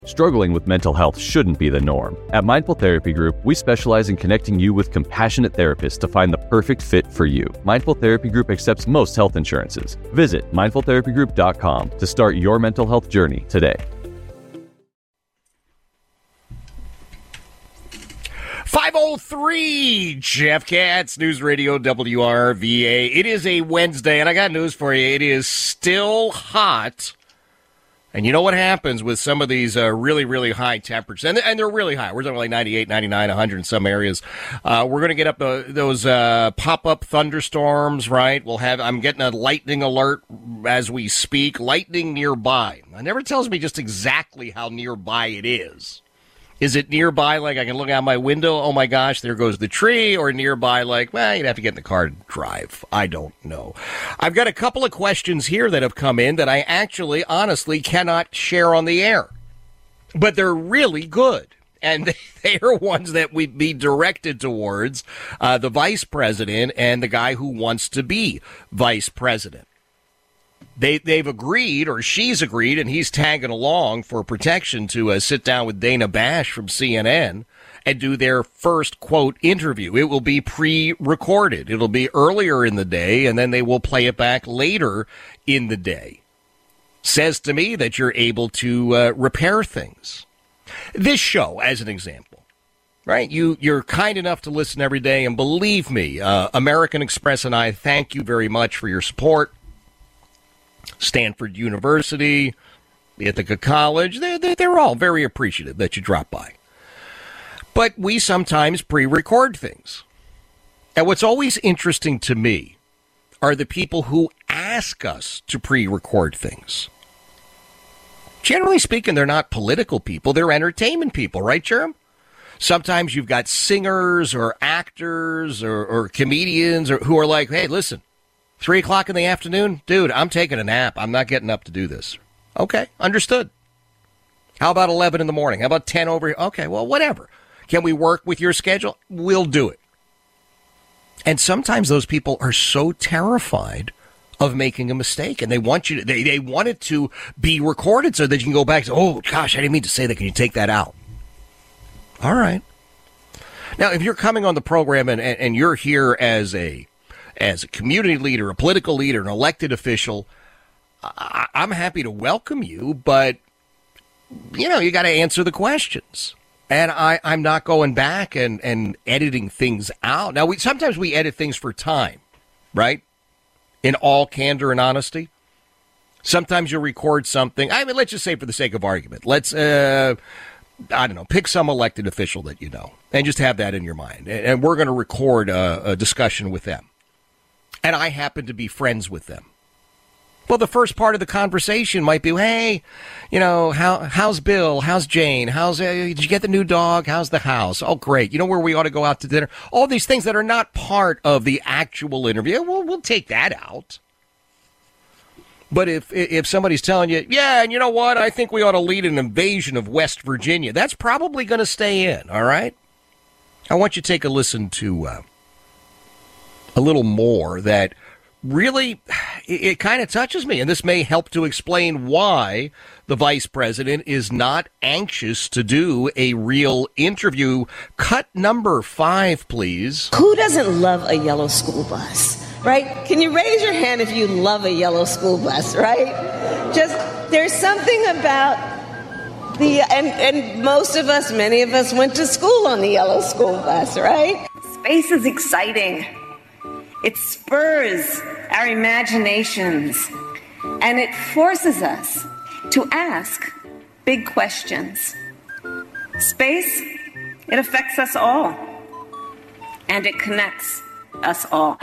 Struggling with mental health shouldn't be the norm. At Mindful Therapy Group, we specialize in connecting you with compassionate therapists to find the perfect fit for you. Mindful Therapy Group accepts most health insurances. Visit mindfultherapygroup.com to start your mental health journey today. 5:03, Jeff Katz, News Radio WRVA. It is a Wednesday, and I got news for you. It is still hot. And you know what happens with some of these really, really high temperatures? And they're really high. We're talking like 98, 99, 100 in some areas. We're going to get up those pop-up thunderstorms, right? I'm getting a lightning alert as we speak. Lightning nearby. It never tells me just exactly how nearby it is. Is it nearby, like I can look out my window, oh my gosh, there goes the tree, or nearby, like, well, you'd have to get in the car to drive. I don't know. I've got a couple of questions here that have come in that I actually, honestly, cannot share on the air. But they're really good. And they are ones that we'd be directed towards the vice president and the guy who wants to be vice president. They've agreed, or she's agreed, and he's tagging along for protection to sit down with Dana Bash from CNN and do their first, quote, interview. It will be pre-recorded. It'll be earlier in the day, and then they will play it back later in the day. Says to me that you're able to repair things. This show, as an example, right? You're kind enough to listen every day, and believe me, American Express and I thank you very much for your support. Stanford University, Ithaca College, they're all very appreciative that you drop by. But we sometimes pre-record things. And what's always interesting to me are the people who ask us to pre-record things. Generally speaking, they're not political people, they're entertainment people, right, Jerem? Sometimes you've got singers or actors or comedians who are like, hey, listen, 3 o'clock in the afternoon? Dude, I'm taking a nap. I'm not getting up to do this. Okay, understood. How about 11 in the morning? How about 10 over? Okay, well, whatever. Can we work with your schedule? We'll do it. And sometimes those people are so terrified of making a mistake, and they want you to, they want it to be recorded so that you can go back and say, oh, gosh, I didn't mean to say that. Can you take that out? All right. Now, if you're coming on the program and you're here as a community leader, a political leader, an elected official, I'm happy to welcome you, but, you got to answer the questions. And I'm not going back and editing things out. Now, sometimes we edit things for time, right? In all candor and honesty. Sometimes you'll record something. I mean, let's just say for the sake of argument, let's, pick some elected official that you know and just have that in your mind. And we're going to record a discussion with them. And I happen to be friends with them. Well, the first part of the conversation might be, hey, how's Bill? How's Jane? Did you get the new dog? How's the house? Oh, great. You know where we ought to go out to dinner? All these things that are not part of the actual interview, we'll take that out. But if somebody's telling you, yeah, and you know what? I think we ought to lead an invasion of West Virginia, that's probably going to stay in, all right? I want you to take a listen to a little more that really, it kind of touches me. And this may help to explain why the vice president is not anxious to do a real interview. Cut number 5, please. Who doesn't love a yellow school bus, right? Can you raise your hand if you love a yellow school bus, right? Just, there's something about and most of us, many of us went to school on the yellow school bus, right? Space is exciting. It spurs our imaginations, and it forces us to ask big questions. Space, it affects us all, and it connects us all.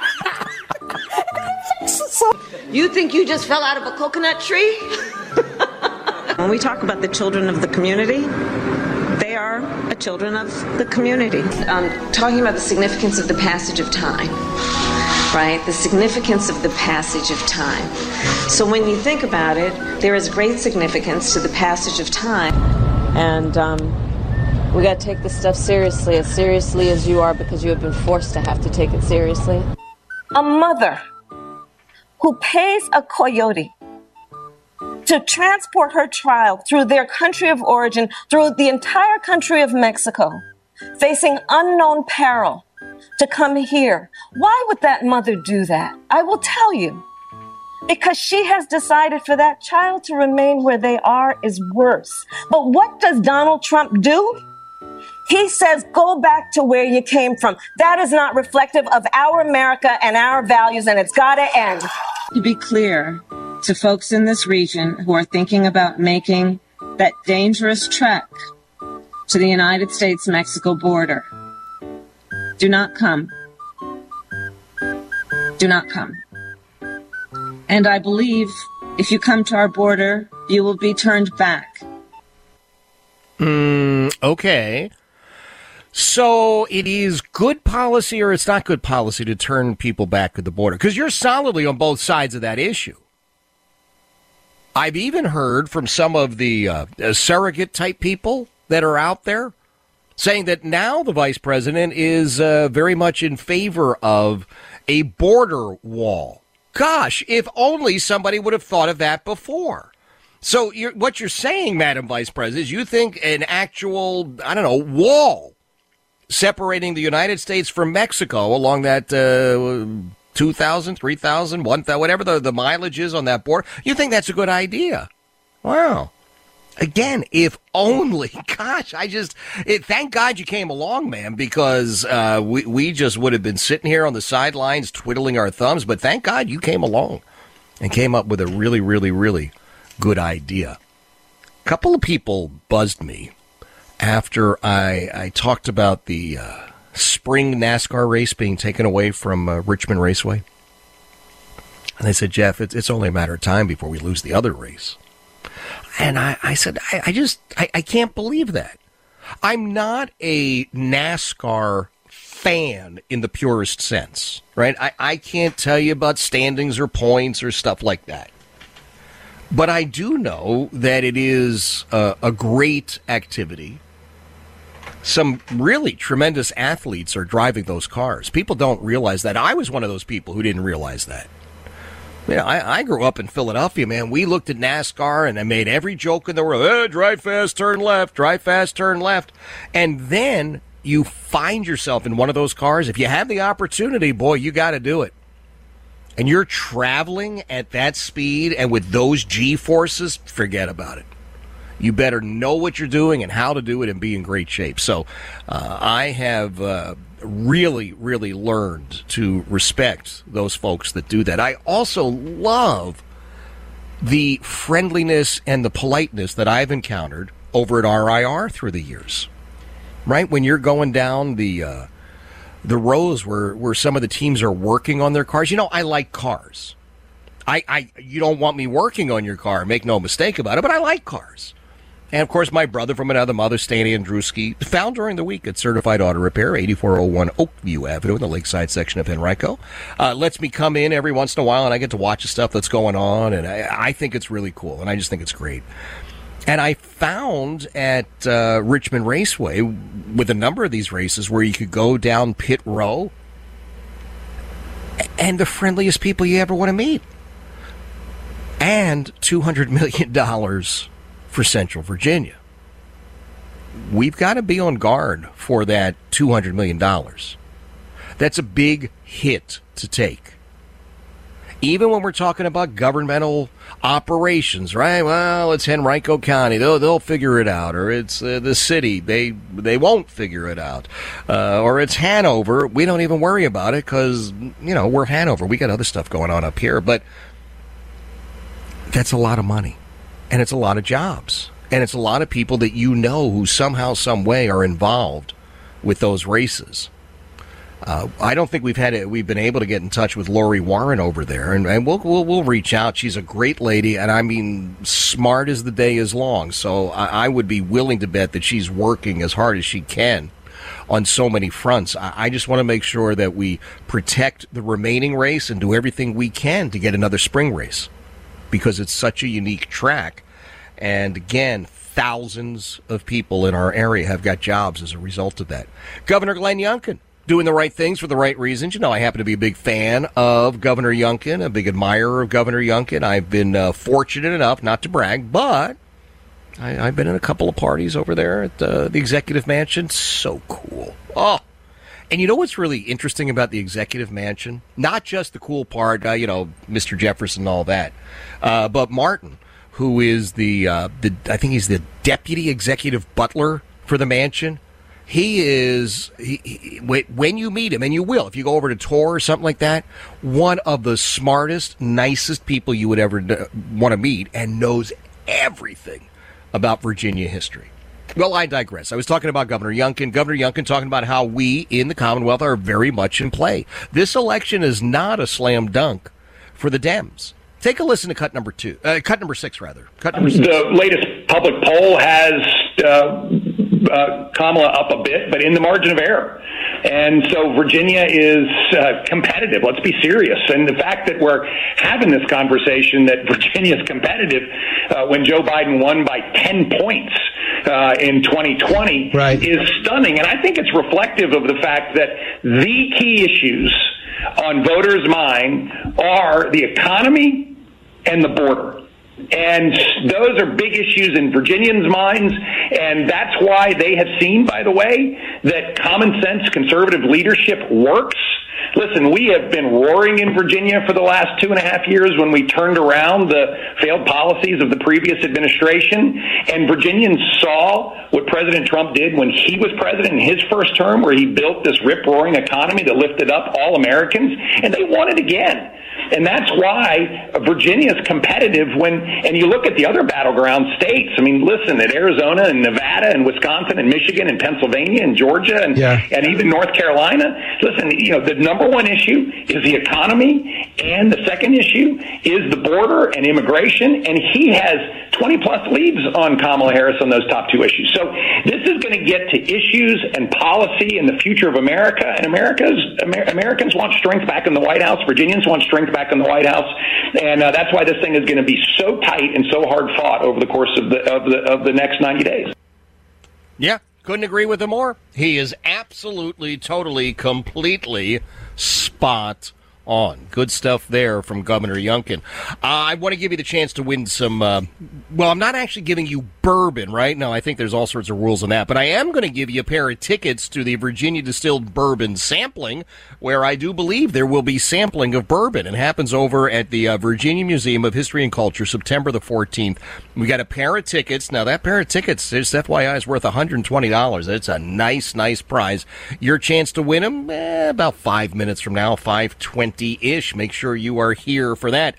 You think you just fell out of a coconut tree? When we talk about the children of the community, they are children of the community. Talking about the significance of the passage of time. Right? The significance of the passage of time. So when you think about it, there is great significance to the passage of time. And we got to take this stuff seriously as you are, because you have been forced to have to take it seriously. A mother who pays a coyote to transport her child through their country of origin, through the entire country of Mexico, facing unknown peril, to come here. Why would that mother do that? I will tell you. Because she has decided for that child to remain where they are is worse. But what does Donald Trump do? He says, go back to where you came from. That is not reflective of our America and our values, and it's got to end. To be clear to folks in this region who are thinking about making that dangerous trek to the United States-Mexico border, do not come. Do not come. And I believe if you come to our border, you will be turned back. Okay. So it is good policy or it's not good policy to turn people back at the border? Because you're solidly on both sides of that issue. I've even heard from some of the surrogate type people that are out there saying that now the vice president is very much in favor of a border wall. Gosh, if only somebody would have thought of that before. So what you're saying, Madam Vice President, is you think an actual, wall separating the United States from Mexico along that 2,000, 3,000, 1,000, whatever the mileage is on that border, you think that's a good idea? Wow. Again, if only. Gosh, thank God you came along, ma'am, because we just would have been sitting here on the sidelines twiddling our thumbs. But thank God you came along and came up with a really, really, really good idea. A couple of people buzzed me after I talked about the spring NASCAR race being taken away from Richmond Raceway. And they said, Jeff, it's only a matter of time before we lose the other race. And I said, I can't believe that. I'm not a NASCAR fan in the purest sense, right? I can't tell you about standings or points or stuff like that. But I do know that it is a great activity. Some really tremendous athletes are driving those cars. People don't realize that. I was one of those people who didn't realize that. You know, I grew up in Philadelphia, man. We looked at NASCAR, and I made every joke in the world. Drive fast, turn left. Drive fast, turn left. And then you find yourself in one of those cars. If you have the opportunity, boy, you got to do it. And you're traveling at that speed and with those G-forces, forget about it. You better know what you're doing and how to do it and be in great shape. So I have really, really learned to respect those folks that do that. I also love the friendliness and the politeness that I've encountered over at RIR through the years. Right? When you're going down the rows where some of the teams are working on their cars. You know, I like cars. You don't want me working on your car, make no mistake about it, but I like cars. And, of course, my brother from another mother, Stanley Andruski, found during the week at Certified Auto Repair, 8401 Oakview Avenue in the lakeside section of Henrico. Lets me come in every once in a while, and I get to watch the stuff that's going on, and I think it's really cool, and I just think it's great. And I found at Richmond Raceway, with a number of these races, where you could go down pit row, and the friendliest people you ever want to meet. And $200 million for Central Virginia. We've got to be on guard for that $200 million. That's a big hit to take. Even when we're talking about governmental operations, right? Well, it's Henrico County. They'll figure it out. Or it's the city. They won't figure it out. Or it's Hanover. We don't even worry about it because, we're Hanover. We got other stuff going on up here. But that's a lot of money. And it's a lot of jobs. And it's a lot of people that who somehow, some way are involved with those races. I don't think we've been able to get in touch with Lori Warren over there, and we'll reach out. She's a great lady, and I mean, smart as the day is long. So I would be willing to bet that she's working as hard as she can on so many fronts. I just want to make sure that we protect the remaining race and do everything we can to get another spring race, because it's such a unique track. And again, thousands of people in our area have got jobs as a result of that. Governor Glenn Youngkin doing the right things for the right reasons. You know, I happen to be a big fan of Governor Youngkin, a big admirer of Governor Youngkin. I've been fortunate enough, not to brag, but I've been in a couple of parties over there at the Executive Mansion. So cool. Oh, and you know what's really interesting about the Executive Mansion? Not just the cool part, Mr. Jefferson and all that, but Martin, who is I think he's the deputy executive butler for the mansion. He is, when you meet him, and you will, if you go over to tour or something like that, one of the smartest, nicest people you would ever want to meet, and knows everything about Virginia history. Well, I digress. I was talking about Governor Youngkin. Governor Youngkin talking about how we in the Commonwealth are very much in play. This election is not a slam dunk for the Dems. Take a listen to cut number 6. Cut number 6. The latest public poll has Kamala up a bit, but in the margin of error. And so Virginia is competitive. Let's be serious. And the fact that we're having this conversation that Virginia is competitive when Joe Biden won by 10 points in 2020 is stunning. And I think it's reflective of the fact that the key issues on voters' mind are the economy and the border. And those are big issues in Virginians' minds, and that's why they have seen, by the way, that common sense conservative leadership works. Listen, we have been roaring in Virginia for the last 2.5 years when we turned around the failed policies of the previous administration, and Virginians saw what President Trump did when he was president in his first term, where he built this rip-roaring economy that lifted up all Americans, and they want it again. And that's why Virginia is competitive and you look at the other battleground states. I mean, listen, at Arizona and Nevada and Wisconsin and Michigan and Pennsylvania and Georgia and even North Carolina. Listen, the number one issue is the economy, and the second issue is the border and immigration. And he has 20-plus leads on Kamala Harris on those top two issues. So this is going to get to issues and policy and the future of America. And Americans want strength back in the White House. Virginians want strength back in the White House. And that's why this thing is going to be so tight and so hard fought over the course of the next 90 days. Yeah, couldn't agree with him more. He is absolutely, totally, completely spot on. Good stuff there from Governor Youngkin. I want to give you the chance to win some, I'm not actually giving you bourbon, right? No, I think there's all sorts of rules on that. But I am going to give you a pair of tickets to the Virginia Distilled Bourbon Sampling, where I do believe there will be sampling of bourbon. It happens over at the Virginia Museum of History and Culture, September the 14th. We got a pair of tickets. Now, that pair of tickets, just FYI, is worth $120. It's a nice, nice prize. Your chance to win them, about 5 minutes from now, 5:20-ish. Make sure you are here for that.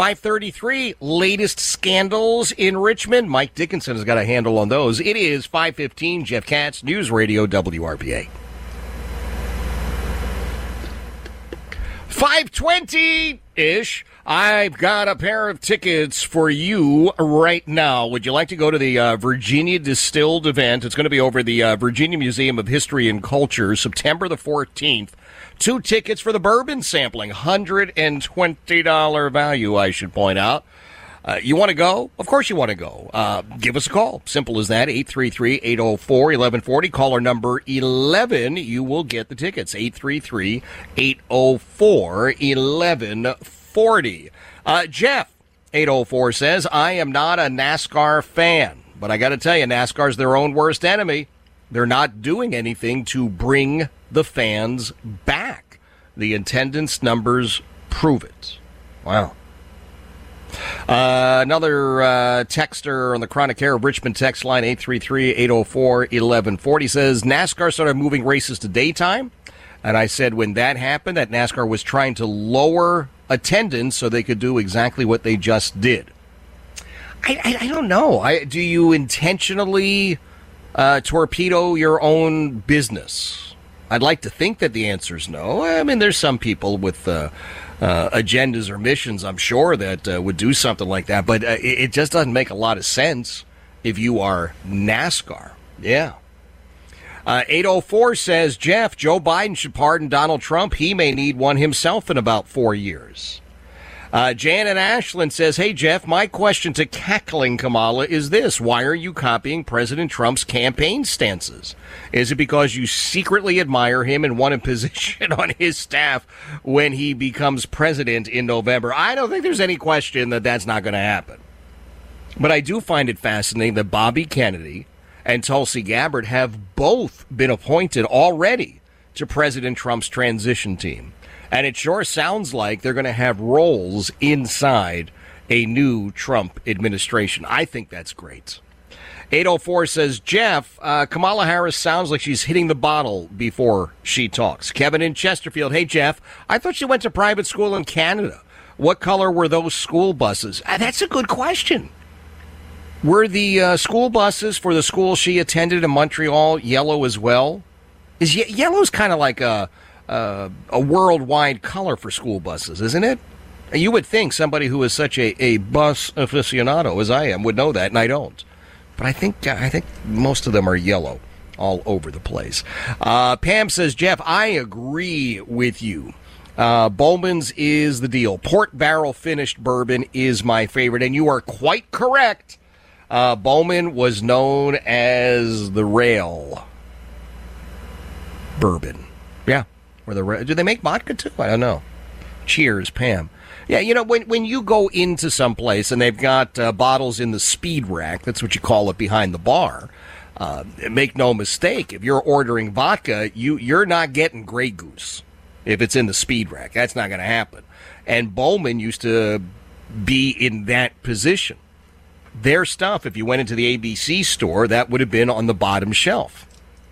5:33, latest scandals in Richmond. Mike Dickinson has got a handle on those. It is 5:15, Jeff Katz, News Radio WRVA. 5:20-ish. I've got a pair of tickets for you right now. Would you like to go to the Virginia Distilled event? It's going to be over the Virginia Museum of History and Culture, September the 14th. 2 tickets for the bourbon sampling, $120 value, I should point out. You want to go? Of course you want to go. Give us a call. Simple as that, 833-804-1140. Caller number 11, you will get the tickets, 833-804-1140. Jeff, 804, says, I am not a NASCAR fan, but I got to tell you, NASCAR's their own worst enemy. They're not doing anything to bring the fans back. The attendance numbers prove it. Wow. Another texter on the Chronic Care of Richmond text line, 833-804-1140, says, NASCAR started moving races to daytime. And I said when that happened, that NASCAR was trying to lower attendance so they could do exactly what they just did. I don't know. Do you intentionally torpedo your own business? I'd like to think that the answer is no. I mean, there's some people with agendas or missions, I'm sure, that would do something like that. But it just doesn't make a lot of sense if you are NASCAR. Yeah. 804 says, Jeff, Joe Biden should pardon Donald Trump. He may need one himself in about 4 years. Janet Ashland says, hey, Jeff, my question to cackling Kamala is this. Why are you copying President Trump's campaign stances? Is it because you secretly admire him and want a position on his staff when he becomes president in November? I don't think there's any question that that's not going to happen. But I do find it fascinating that Bobby Kennedy and Tulsi Gabbard have both been appointed already to President Trump's transition team. And it sure sounds like they're going to have roles inside a new Trump administration. I think that's great. 804 says, Jeff, Kamala Harris sounds like she's hitting the bottle before she talks. Kevin in Chesterfield, hey, Jeff, I thought she went to private school in Canada. What color were those school buses? That's a good question. Were the school buses for the school she attended in Montreal yellow as well? Is yellow's kind of like a worldwide color for school buses, isn't it? You would think somebody who is such a bus aficionado as I am would know that, and I don't. But I think most of them are yellow all over the place. Pam says, Jeff, I agree with you. Bowman's is the deal. Port barrel finished bourbon is my favorite, and you are quite correct. Bowman was known as the rail bourbon. Yeah. Do they make vodka too? I don't know. Cheers, Pam. Yeah, you know, when you go into some place and they've got bottles in the speed rack, that's what you call it behind the bar, make no mistake, if you're ordering vodka, you're not getting Grey Goose if it's in the speed rack. That's not going to happen. And Bowman used to be in that position. Their stuff, if you went into the ABC store, that would have been on the bottom shelf.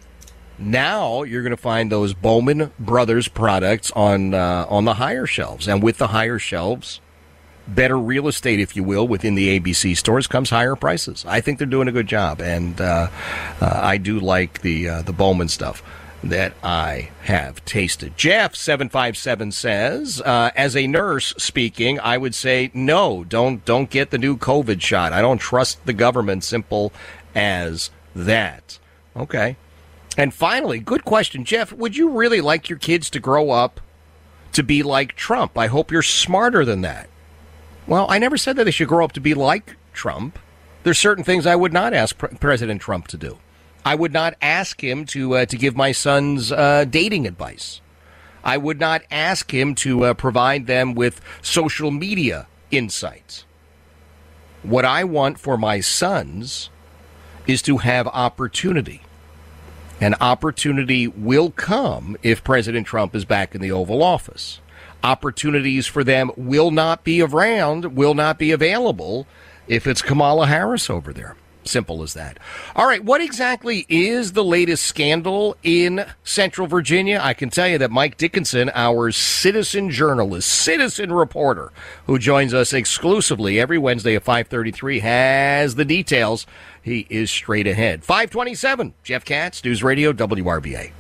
Now you're going to find those Bowman Brothers products on the higher shelves. And with the higher shelves, better real estate, if you will, within the ABC stores comes higher prices. I think they're doing a good job. And I do like the Bowman stuff that I have tasted. Jeff 757 says, as a nurse speaking, I would say no, don't get the new COVID shot. I don't trust the government. Simple as that. Okay. And finally, good question, Jeff, would you really like your kids to grow up to be like Trump? I hope you're smarter than that. Well, I never said that they should grow up to be like Trump. There's certain things I would not ask President Trump to do. I would not ask him to give my sons dating advice. I would not ask him to provide them with social media insights. What I want for my sons is to have opportunity. And opportunity will come if President Trump is back in the Oval Office. Opportunities for them will not be around, will not be available if it's Kamala Harris over there. Simple as that. All right, what exactly is the latest scandal in Central Virginia? I can tell you that Mike Dickinson, our citizen journalist, citizen reporter, who joins us exclusively every Wednesday at 5:33, has the details. He is straight ahead. 527, Jeff Katz, News Radio, WRVA.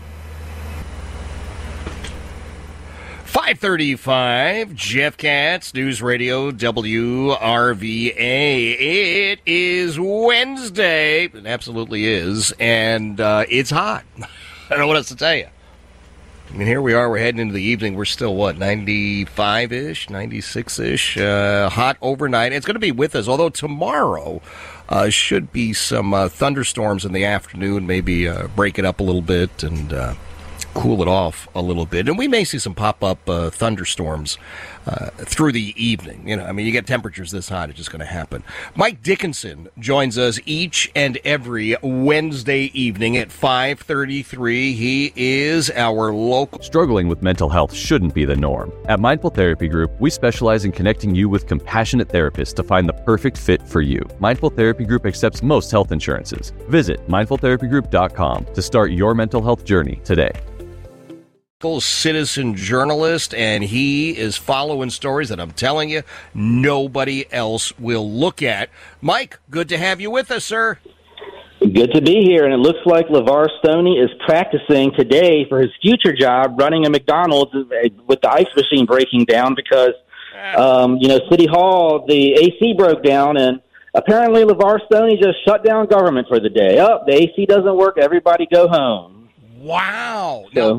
535, Jeff Katz, News Radio, WRVA. It is Wednesday. It absolutely is. And it's hot. I don't know what else to tell you. I mean, here we are. We're heading into the evening. We're still, 95-ish, 96-ish, hot overnight. It's going to be with us, although tomorrow should be some thunderstorms in the afternoon, maybe break it up a little bit and cool it off a little bit. And we may see some pop-up thunderstorms through the evening. You know, I mean, you get temperatures this hot, it's just going to happen. Mike Dickinson joins us each and every Wednesday evening at 5:33. He is our local... Struggling with mental health shouldn't be the norm. At Mindful Therapy Group, we specialize in connecting you with compassionate therapists to find the perfect fit for you. Mindful Therapy Group accepts most health insurances. Visit mindfultherapygroup.com to start your mental health journey today. Citizen journalist, and he is following stories that I'm telling you nobody else will look at. Mike, good to have you with us, sir. Good to be here, and it looks like LeVar Stoney is practicing today for his future job running a McDonald's with the ice machine breaking down because, City Hall, the AC broke down, and apparently LeVar Stoney just shut down government for the day. Oh, the AC doesn't work, everybody go home. Wow. So, now,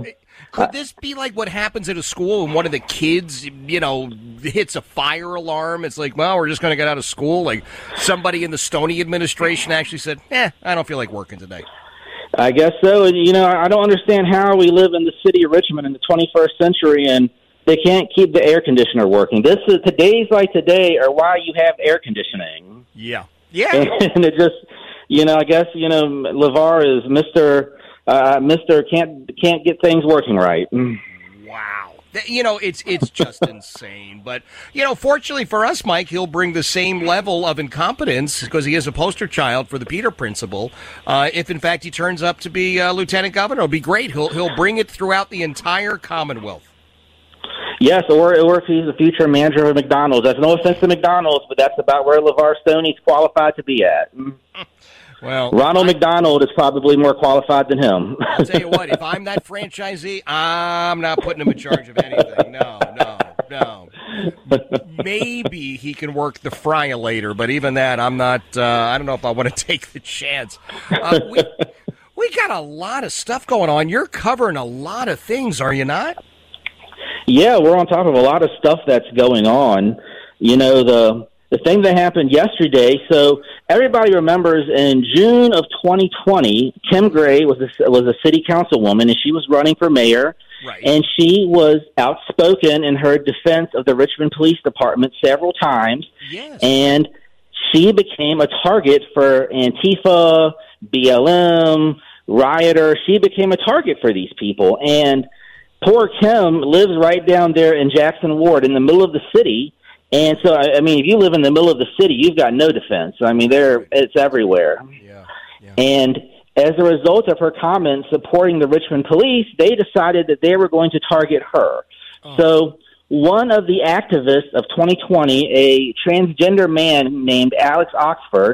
Could this be like what happens at a school when one of the kids, hits a fire alarm? It's like, well, we're just going to get out of school. Like somebody in the Stoney administration actually said, I don't feel like working today. I guess so. And, I don't understand how we live in the city of Richmond in the 21st century and they can't keep the air conditioner working. Today's like today are why you have air conditioning. Yeah. And it just, I guess, LeVar is Mr. can't get things working right. Wow. It's just insane. But, fortunately for us, Mike, he'll bring the same level of incompetence because he is a poster child for the Peter Principle. If, in fact, he turns up to be lieutenant governor, it'll be great. He'll bring it throughout the entire Commonwealth. Yes, or if he's the future manager of McDonald's. That's no offense to McDonald's, but that's about where LeVar Stoney's qualified to be at. Well, Ronald McDonald is probably more qualified than him. I'll tell you what, if I'm that franchisee, I'm not putting him in charge of anything. No. Maybe he can work the fry-a-later, but even that, I'm not, I don't know if I want to take the chance. We got a lot of stuff going on. You're covering a lot of things, are you not? Yeah, we're on top of a lot of stuff that's going on. The thing that happened yesterday, so everybody remembers in June of 2020, Kim Gray was a city councilwoman, and she was running for mayor, right. And she was outspoken in her defense of the Richmond Police Department several times, yes. And she became a target for Antifa, BLM, rioters. She became a target for these people, and poor Kim lives right down there in Jackson Ward in the middle of the city. And so, if you live in the middle of the city, you've got no defense. It's everywhere. Yeah. And as a result of her comments supporting the Richmond police, they decided that they were going to target her. Oh. So one of the activists of 2020, a transgender man named Alex Oxford,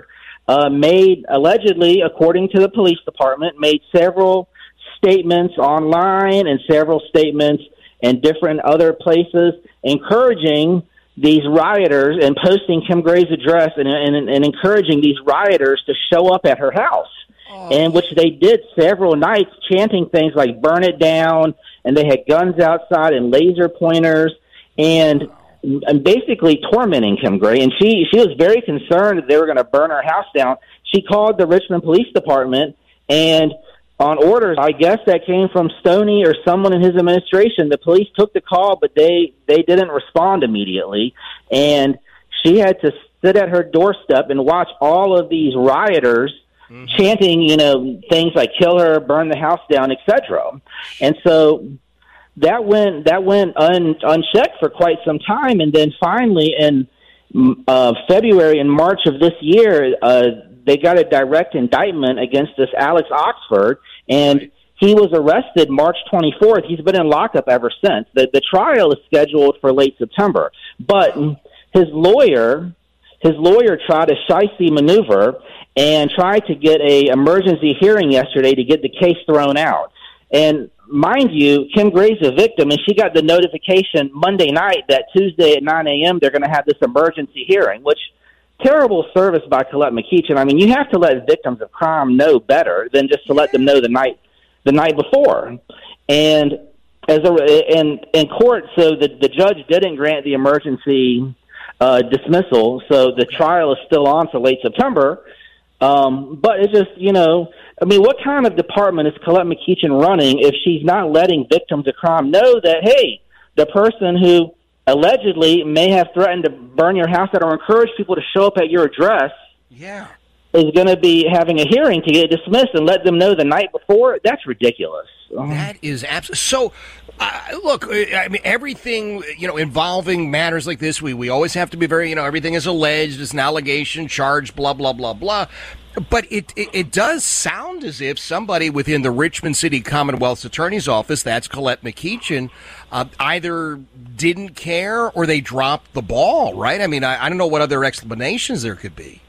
allegedly, according to the police department, made several statements online and several statements in different other places encouraging these rioters and posting Kim Gray's address and encouraging these rioters to show up at her house, and which they did several nights, chanting things like "burn it down," and they had guns outside and laser pointers and basically tormenting Kim Gray. And she was very concerned that they were going to burn her house down. She called the Richmond Police Department, and on orders, I guess, that came from Stoney or someone in his administration, the police took the call, but they didn't respond immediately. And she had to sit at her doorstep and watch all of these rioters chanting, things like "kill her," "burn the house down," etc. And so that went unchecked for quite some time. And then finally, in February and March of this year, they got a direct indictment against this Alex Oxford, and he was arrested March 24th. He's been in lockup ever since. The trial is scheduled for late September, but his lawyer tried a shicey maneuver and tried to get a emergency hearing yesterday to get the case thrown out. And mind you, Kim Gray's a victim, and she got the notification Monday night that Tuesday at 9 a.m. they're going to have this emergency hearing, which terrible service by Colette McEachin. You have to let victims of crime know better than just to let them know the night before. And in court, so the judge didn't grant the emergency dismissal, so the trial is still on for late September. But it's just, what kind of department is Colette McEachin running if she's not letting victims of crime know that, hey, the person who allegedly may have threatened to burn your house down or encourage people to show up at your address is going to be having a hearing to get dismissed and let them know the night before? That's ridiculous. That is absolutely. So, look, everything, involving matters like this, we always have to be very, everything is alleged, it's an allegation, charge, blah, blah, blah, blah. But it does sound as if somebody within the Richmond City Commonwealth's Attorney's Office, that's Colette McEachin, either didn't care or they dropped the ball, right? I don't know what other explanations there could be.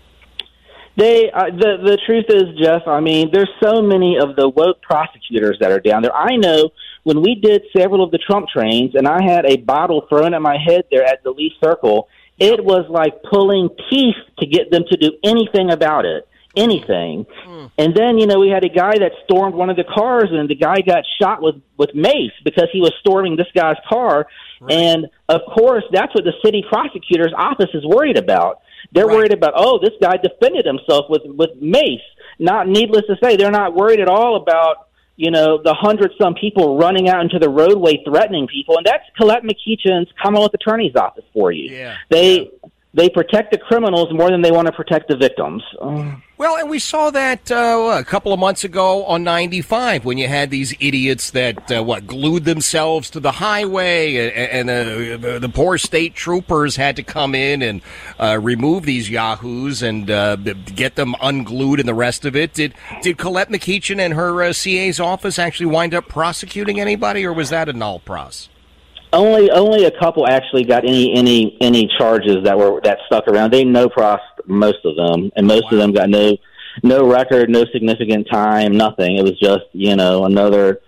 The truth is, Jeff, there's so many of the woke prosecutors that are down there. I know when we did several of the Trump trains and I had a bottle thrown at my head there at the Lee Circle, it was like pulling teeth to get them to do anything about it. anything. And then, we had a guy that stormed one of the cars, and the guy got shot with mace because he was storming this guy's car. Right. And, of course, that's what the city prosecutor's office is worried about. They're worried about, this guy defended himself with mace. Not needless to say, they're not worried at all about, the 100-some people running out into the roadway threatening people. And that's Colette McEachin's Commonwealth Attorney's Office for you. Yeah. They protect the criminals more than they want to protect the victims. Well, and we saw that a couple of months ago on 95 when you had these idiots that, glued themselves to the highway, and the poor state troopers had to come in and remove these yahoos and get them unglued and the rest of it. Did Colette McEachin and her CA's office actually wind up prosecuting anybody, or was that a null pros? Only a couple actually got any charges that stuck around. They no-prossed most of them, and most of them got no record, no significant time, nothing. It was just another.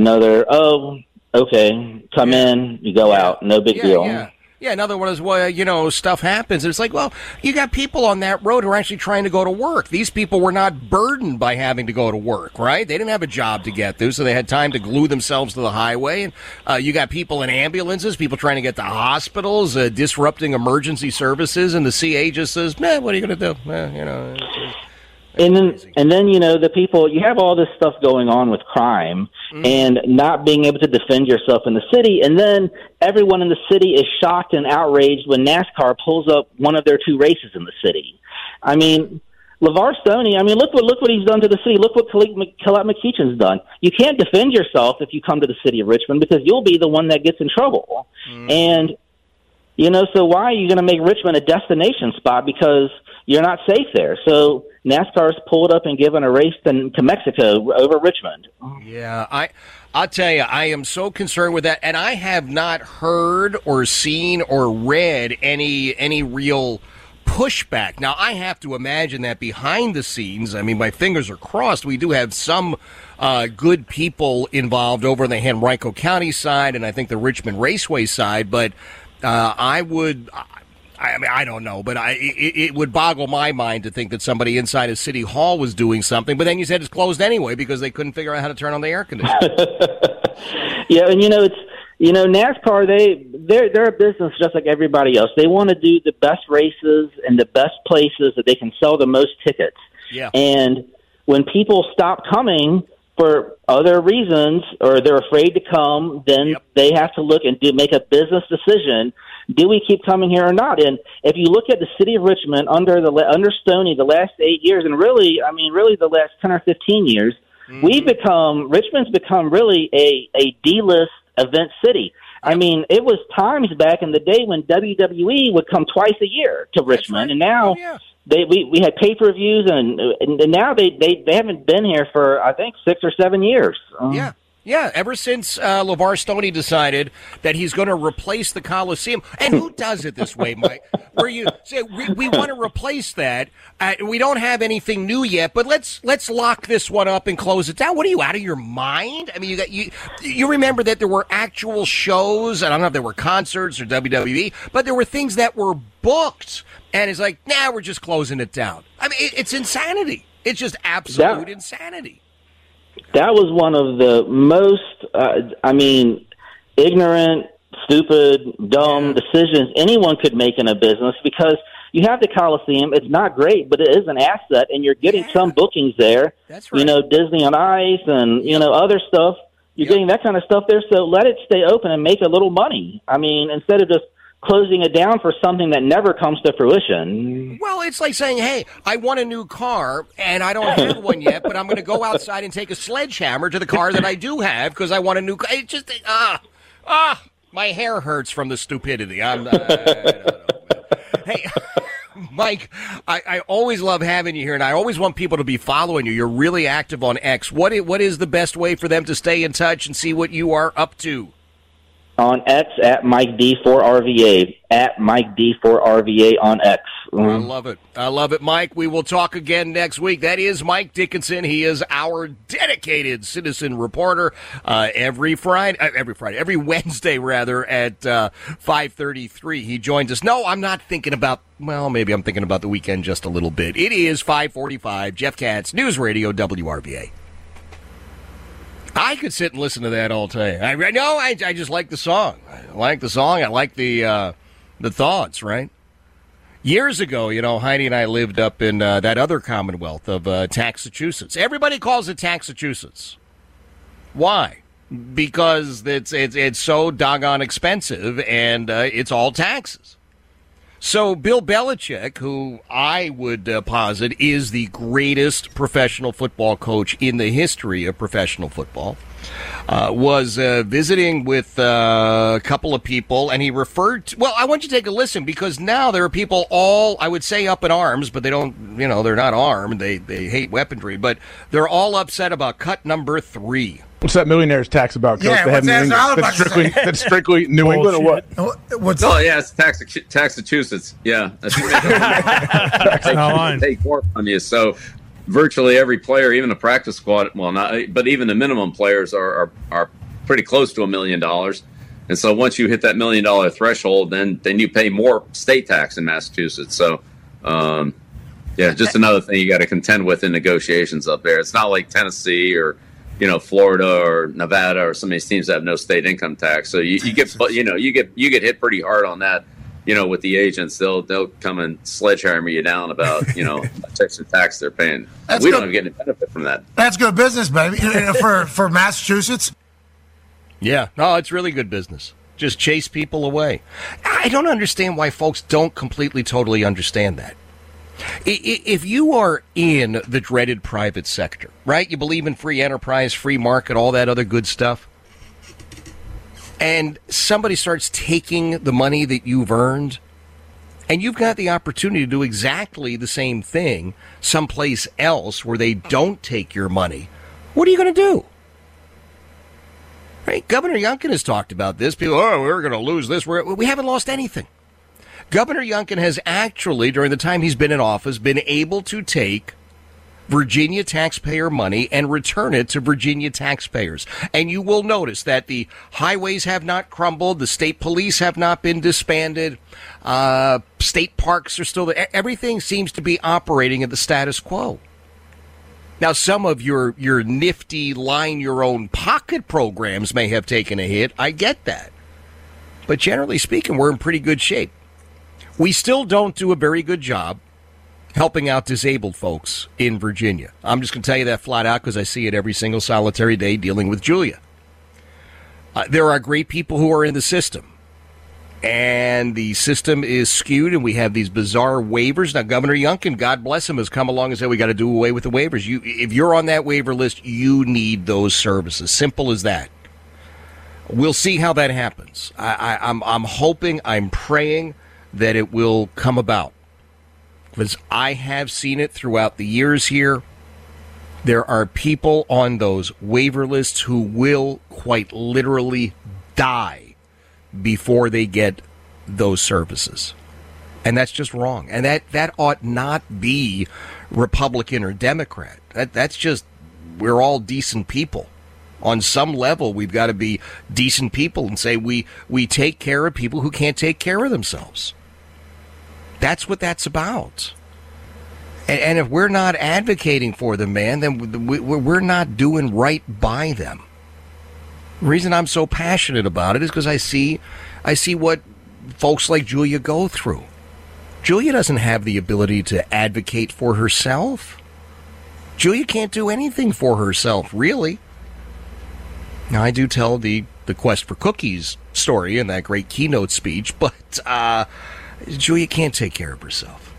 Okay, come in, you go out, no big deal. Yeah, another one is, stuff happens. It's like, well, you got people on that road who are actually trying to go to work. These people were not burdened by having to go to work, right? They didn't have a job to get to, so they had time to glue themselves to the highway. And you got people in ambulances, people trying to get to hospitals, disrupting emergency services, and the CA just says, what are you going to do? And then the people, you have all this stuff going on with crime and not being able to defend yourself in the city, and then everyone in the city is shocked and outraged when NASCAR pulls up one of their two races in the city. I mean, LeVar Stoney, look what he's done to the city. Look what Colette McEachin's done. You can't defend yourself if you come to the city of Richmond because you'll be the one that gets in trouble. And so why are you going to make Richmond a destination spot? Because you're not safe there. So NASCAR's pulled up and given a race to Mexico over Richmond. Yeah, I'll tell you, I am so concerned with that, and I have not heard or seen or read any real pushback. Now, I have to imagine that behind the scenes, my fingers are crossed, we do have some good people involved over on the Henrico County side, and I think the Richmond Raceway side, but I don't know, but it would boggle my mind to think that somebody inside of City Hall was doing something. But then you said it's closed anyway because they couldn't figure out how to turn on the air conditioner. Yeah, and it's NASCAR. They're a business just like everybody else. They want to do the best races and the best places that they can sell the most tickets. Yeah. And when people stop coming for other reasons, or they're afraid to come, then they have to look and make a business decision. Do we keep coming here or not? And if you look at the city of Richmond under Stoney the last 8 years, and really the last 10 or 15 years, Richmond's become really a D-list event city. It was times back in the day when WWE would come twice a year to Richmond, and now we had pay-per-views, and now they haven't been here for, I think, 6 or 7 years. Yeah, ever since LeVar Stoney decided that he's going to replace the Coliseum. And who does it this way, Mike? Where you say, we want to replace that. We don't have anything new yet, but let's lock this one up and close it down. What are you, out of your mind? You remember that there were actual shows, I don't know if there were concerts or WWE, but there were things that were booked. And it's like, we're just closing it down. It's insanity. It's just absolute insanity. That was one of the most, ignorant, stupid, dumb decisions anyone could make in a business, because you have the Coliseum. It's not great, but it is an asset, and you're getting some bookings there. That's right. Disney on Ice and, other stuff. You're getting that kind of stuff there, so let it stay open and make a little money. Instead of just closing it down for something that never comes to fruition. Well, it's like saying, hey, I want a new car, and I don't have one yet, but I'm going to go outside and take a sledgehammer to the car that I do have because I want a new car. It just, my hair hurts from the stupidity. I don't know. Hey, Mike, I always love having you here, and I always want people to be following you. You're really active on X. What is the best way for them to stay in touch and see what you are up to? on X at Mike D4RVA, at Mike D4RVA on X. I love it. I love it, Mike. We will talk again next week. That is Mike Dickinson. He is our dedicated citizen reporter every Wednesday, rather, at 5:33. He joins us. No, I'm not thinking about, well, maybe I'm thinking about the weekend just a little bit. It is 5:45. Jeff Katz, News Radio WRVA. I could sit and listen to that all day. I just like the song. I like the song. I like the thoughts, right? Years ago, Heidi and I lived up in that other Commonwealth of Taxachusetts. Everybody calls it Taxachusetts. Why? Because it's so doggone expensive, and it's all taxes. So Bill Belichick, who I would posit is the greatest professional football coach in the history of professional football, was visiting with a couple of people, and he referred to, well, I want you to take a listen, because now there are people all, I would say, up in arms, but they don't, they're not armed, they hate weaponry, but they're all upset about cut number 3. What's that millionaire's tax about, Coach? Yeah, what's that? That's strictly New England or what? It's Taxachusetts. Yeah. They take more from you. So virtually every player, even the practice squad, well, not, but even the minimum players are pretty close to $1 million. And so once you hit that $1 million threshold, then you pay more state tax in Massachusetts. So, just another thing you got to contend with in negotiations up there. It's not like Tennessee or Florida or Nevada or some of these teams that have no state income tax. So you get hit pretty hard on that. With the agents, they'll come and sledgehammer you down about extra tax they're paying. We don't even get any benefit from that. That's good business, baby, for Massachusetts. Yeah, no, it's really good business. Just chase people away. I don't understand why folks don't completely, totally understand that. If you are in the dreaded private sector, right? You believe in free enterprise, free market, all that other good stuff, and somebody starts taking the money that you've earned, and you've got the opportunity to do exactly the same thing someplace else where they don't take your money, what are you going to do? Right? Governor Youngkin has talked about this. People, we're going to lose this. We haven't lost anything. Governor Youngkin has actually, during the time he's been in office, been able to take Virginia taxpayer money and return it to Virginia taxpayers. And you will notice that the highways have not crumbled, the state police have not been disbanded, state parks are still there. Everything seems to be operating at the status quo. Now, some of your nifty line-your-own-pocket programs may have taken a hit. I get that. But generally speaking, we're in pretty good shape. We still don't do a very good job helping out disabled folks in Virginia. I'm just going to tell you that flat out because I see it every single solitary day dealing with Julia. There are great people who are in the system, and the system is skewed, and we have these bizarre waivers. Now, Governor Youngkin, God bless him, has come along and said we got to do away with the waivers. If you're on that waiver list, you need those services. Simple as that. We'll see how that happens. I'm hoping, I'm praying that it will come about, because I have seen it throughout the years here. There are people on those waiver lists who will quite literally die before they get those services. And that's just wrong. And that ought not be Republican or Democrat. That's just, we're all decent people. On some level, we've got to be decent people and say we take care of people who can't take care of themselves. That's what that's about. And if we're not advocating for them, man, then we're not doing right by them. The reason I'm so passionate about it is because I see what folks like Julia go through. Julia doesn't have the ability to advocate for herself. Julia can't do anything for herself, really. Now, I do tell the Quest for Cookies story in that great keynote speech, but Julia can't take care of herself.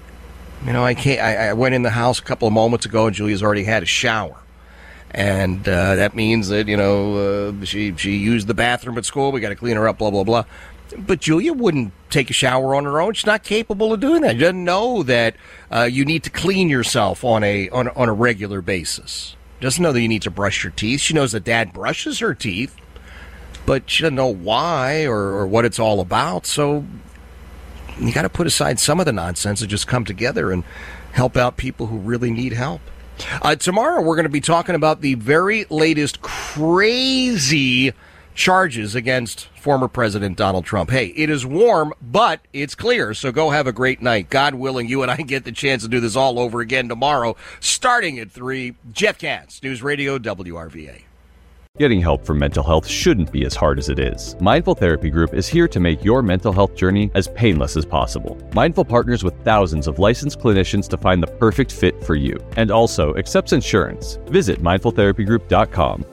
I went in the house a couple of moments ago, and Julia's already had a shower. And that means that, she used the bathroom at school. We got to clean her up, blah, blah, blah. But Julia wouldn't take a shower on her own. She's not capable of doing that. She doesn't know that you need to clean yourself on a regular basis. Doesn't know that you need to brush your teeth. She knows that Dad brushes her teeth, but she doesn't know why or what it's all about. So you got to put aside some of the nonsense and just come together and help out people who really need help. Tomorrow we're going to be talking about the very latest crazy charges against former President Donald Trump. Hey, it is warm, but it's clear, so go have a great night. God willing, you and I get the chance to do this all over again tomorrow, starting at 3. Jeff Katz, News Radio WRVA. Getting help for mental health shouldn't be as hard as it is. Mindful Therapy Group is here to make your mental health journey as painless as possible. Mindful partners with thousands of licensed clinicians to find the perfect fit for you, and also accepts insurance. Visit mindfultherapygroup.com.